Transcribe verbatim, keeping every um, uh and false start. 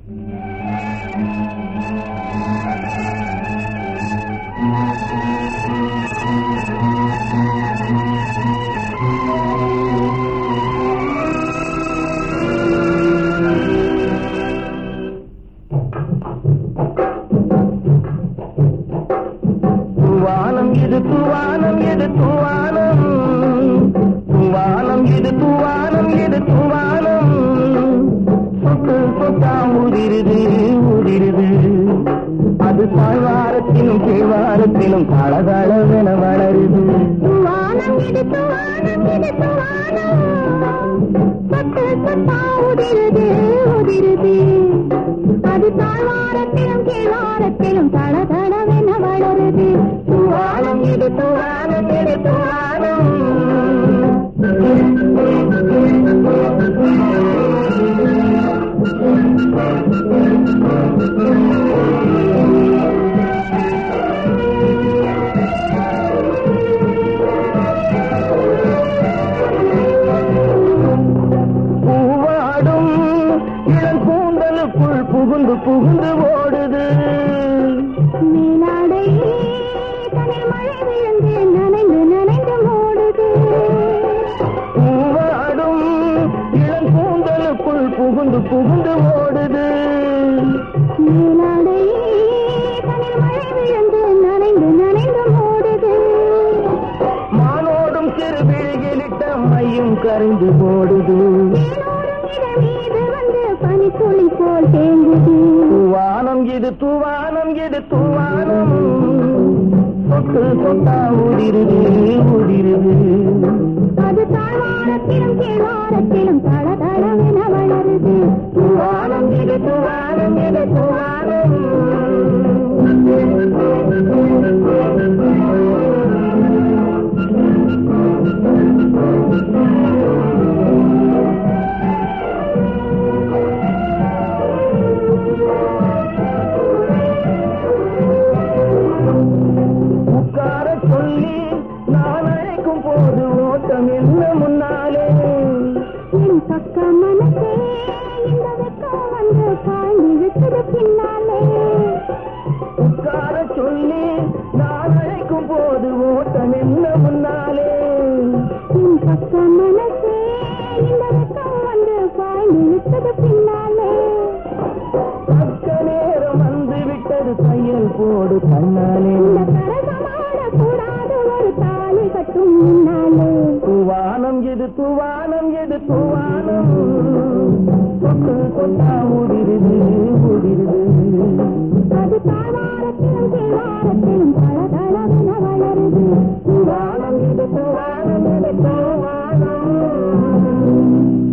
தூவானம் இது தூவானம் இது தூவானம், தூவானம் இது தூவானம் இது தூவானம், சொட்டு சொட்டா உதிருது உதிருது, அது தாழ்வாரத்திலும் கீழ்வாரத்திலும் தளதளவென வளருது. தூவானம் இது தூவானம் இது தூவானம், சொட்டு சொட்டா உதிருது உதிருது, அது தாழ்வாரத்திலும் கீழ்வாரத்திலும் தளதளவென வளருது. தூவானம் இது தூவானம் இது தூவானம். பூவாடும் இளங்கூந்தலுக்குள் புகுந்து புகுந்து ஓடுது. மேலாடை தனில் மழை விழுந்து நனைந்து நனைந்து ஓடுது. பூவாடும் இளங்கூந்தலுக்குள் புகுந்து புகுந்து ஓடுது. மேலாடை தனில் மழை விழுந்து நனைந்து நனைந்து ஓடுது. மானோடும் சிறு விழிகளிட்ட மையும் கரைந்து ஓடுது. மீது வந்து பனித்துளி போல் தேங்குது. தூவானம் இது தூவானம் இது தூவானம், சொட்டு சொட்டா உதிருது உதிருது, அது தாழ்வாரத்திலும் கீழ்வாரத்திலும் தளதளவென வளருது. தூவானம் இது தூவானம் இது தூவானம். உட்கார சொல்லி நான் அழைக்கும் போது ஓட்டம் என்ன முன்னாலே, என் பக்க மனசே இந்த வெக்கம் வந்து காய்ந்து விட்டது பின்னாலே. உட்கார சொல்லி நான் அழைக்கும் போது ஓட்டம் என்ன முன்னாலே, என் பக்க மனசே இந்த வெக்கம் வந்து காய்ந்து விட்டது பின்னாலே. பக்க நேரம் வந்து விட்டது தையல் போடு கண்ணாலே, இந்த கரசமாட கூடாது ஒரு தாலி கட்டும் முன்னாலே. தூவானம் இது தூவானம் இது தூவானம், சொட்டு சொட்டா உதிருது உதிருது, அது தாழ்வாரத்திலும் கீழ்வாரத்திலும் தளதளவென வளருது. தூவானம் இது தூவானம் இது தூவானம்.